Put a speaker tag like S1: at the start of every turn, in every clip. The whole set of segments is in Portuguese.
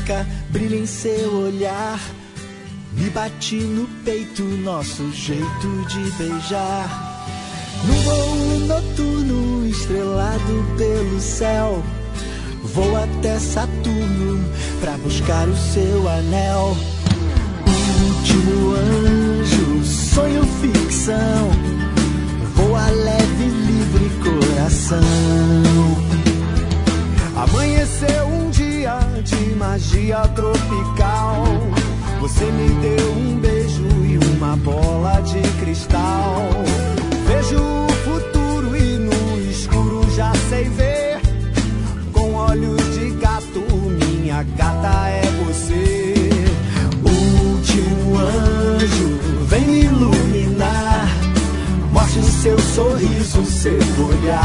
S1: branca brilha em seu olhar. Me bate no peito, nosso jeito de beijar. Num voo noturno estrelado pelo céu, vou até Saturno pra buscar o seu anel. Último anjo, sonho ficção, voa leve, livre coração. Amanheceu um dia de magia tropical. Você me deu um beijo e uma bola de cristal. Vejo o futuro e no escuro já sei ver. Com olhos de gato, minha gata é você. Último anjo, vem me iluminar. Mostre seu sorriso, seu olhar.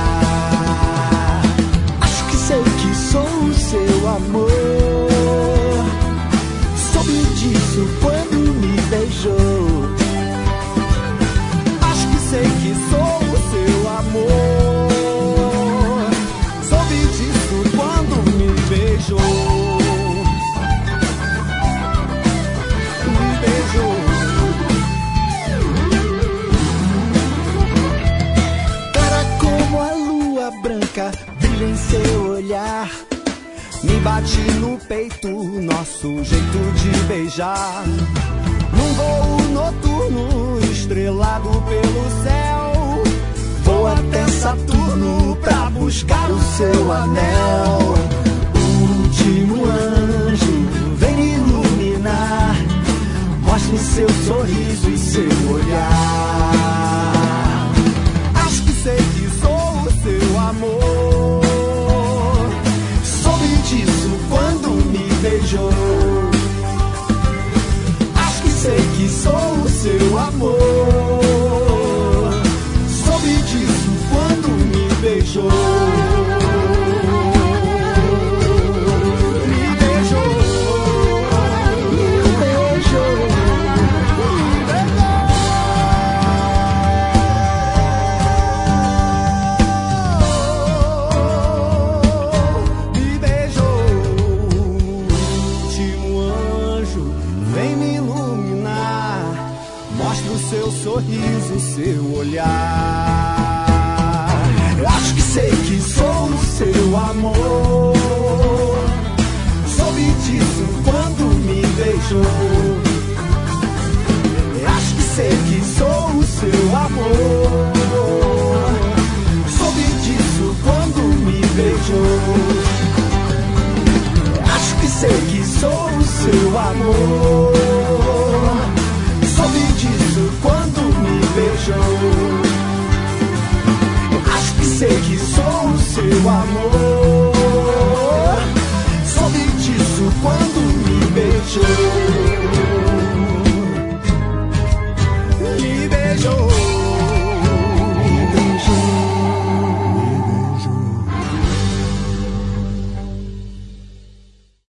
S1: Acho que sei que sou o seu amor. Soube disso quando me beijou. Acho que sei que sou o seu amor. Soube disso quando me beijou. Me beijou. Cara como a lua branca brilha em seu olhar. Me bate no peito, nosso jeito de beijar. Num voo noturno estrelado pelo céu, vou até Saturno pra buscar o seu anel. Último anjo, vem me iluminar. Mostre seu sorriso e seu olhar. Acho que sei que sou o seu amor. Soube disso quando me beijou. Acho que sei que sou o seu amor. Soube disso quando me beijou. Me beijou. Me beijou. Me beijou. Último anjo, vem me iluminar. Mostra o seu sorriso, seu olhar. Eu acho que sei que sou o seu amor. Soube disso quando me beijou. Eu acho que sei que sou o seu amor. Soube disso quando me beijou. Acho que sei que sou o seu amor. Soube disso quando me beijou. Acho que sei que sou o seu amor. Soube disso quando me beijou.